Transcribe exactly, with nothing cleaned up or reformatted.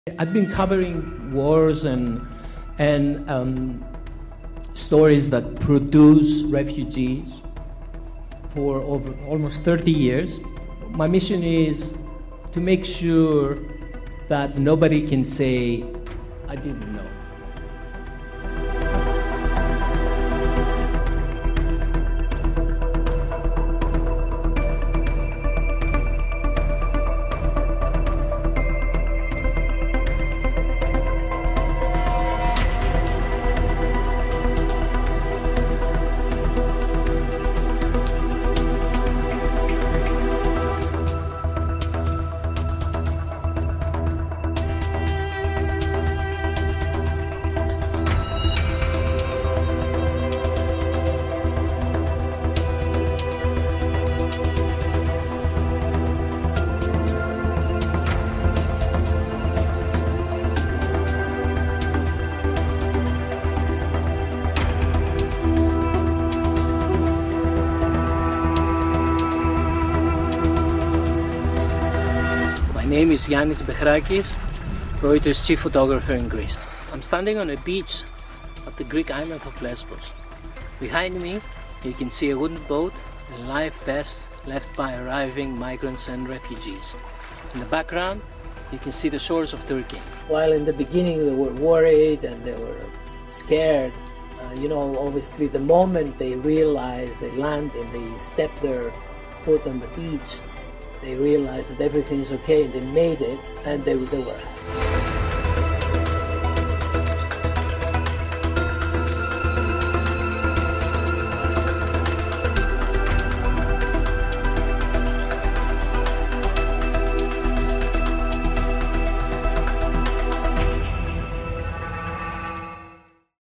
I've been covering wars and, and um, stories that produce refugees for over almost thirty years. My mission is to make sure that nobody can say, I didn't know. My name is Yannis Bechrakis, Reuters chief photographer in Greece. I'm standing on a beach at the Greek island of Lesbos. Behind me you can see a wooden boat and life vests left by arriving migrants and refugees. In the background you can see the shores of Turkey. While in the beginning they were worried and they were scared, uh, you know, obviously the moment they realize they land and they step their foot on the beach, they realized that everything is okay and they made it, and they, they were